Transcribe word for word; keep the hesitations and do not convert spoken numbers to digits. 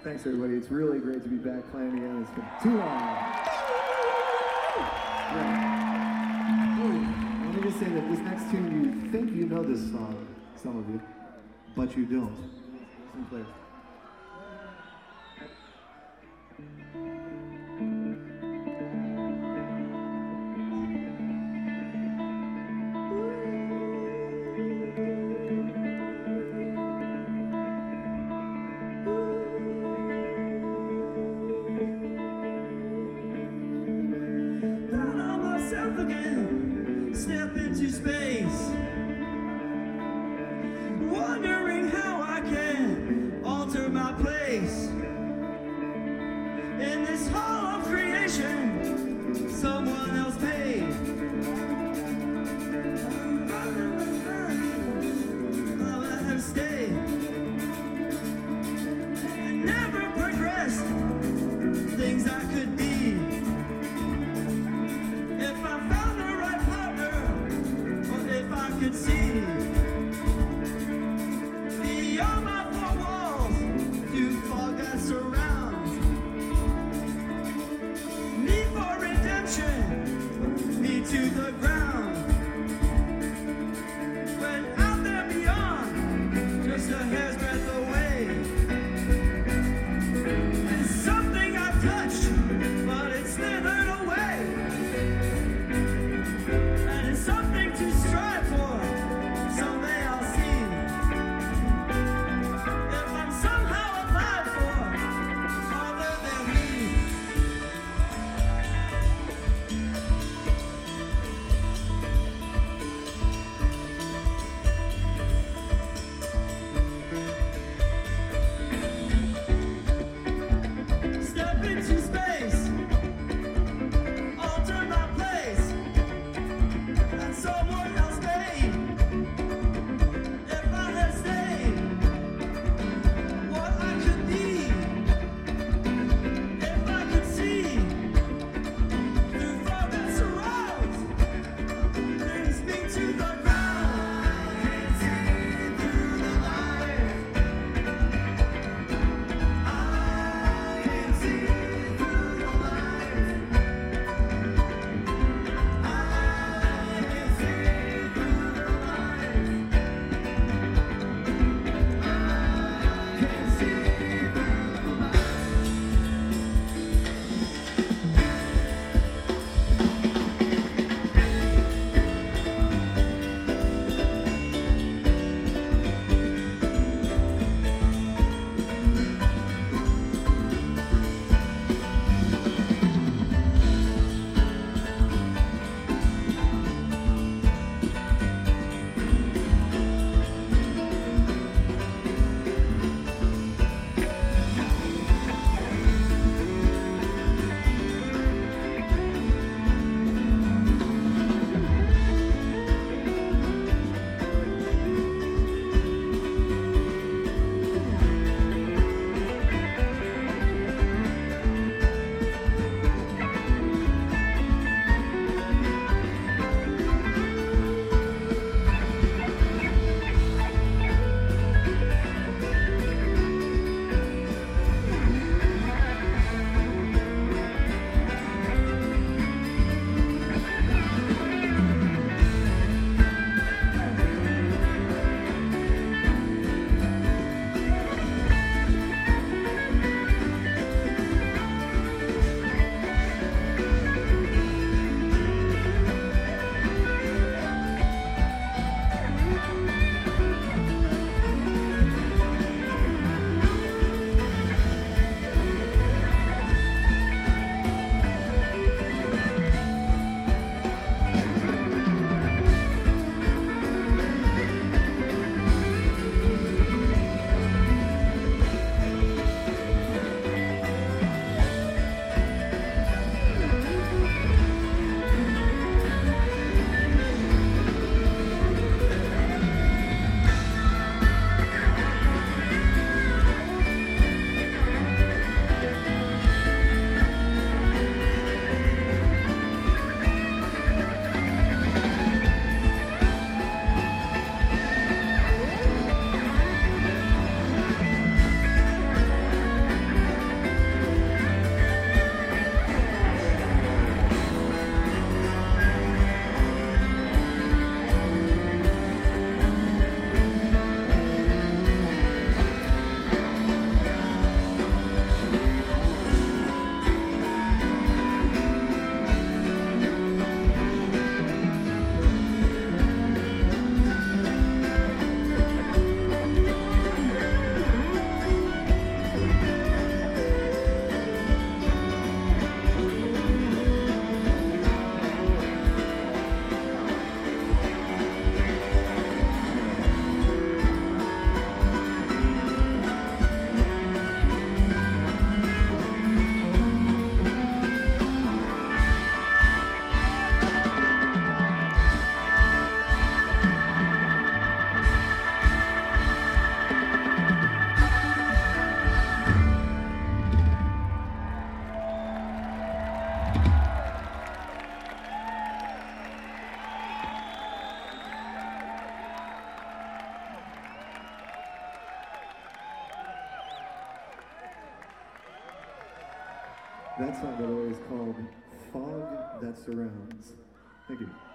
Thanks, everybody. It's really great to be back playing again. It's been too long. Yeah. Let me just say that this next tune, you think you know this song, some of you, but you don't. Listen, please. Step into space, wondering how I can alter my place in this hall of creation someone else paid. I have stayed and never progressed things I could be. If I found the right partner, or if I could see beyond my four walls to fog that surrounds me for redemption, me to the ground. When out there beyond, just a hair's breadth away, there's something I've touched, but it's slithered away. And it's something to strive for, That song, by the way, is called Fog That Surrounds. Thank you.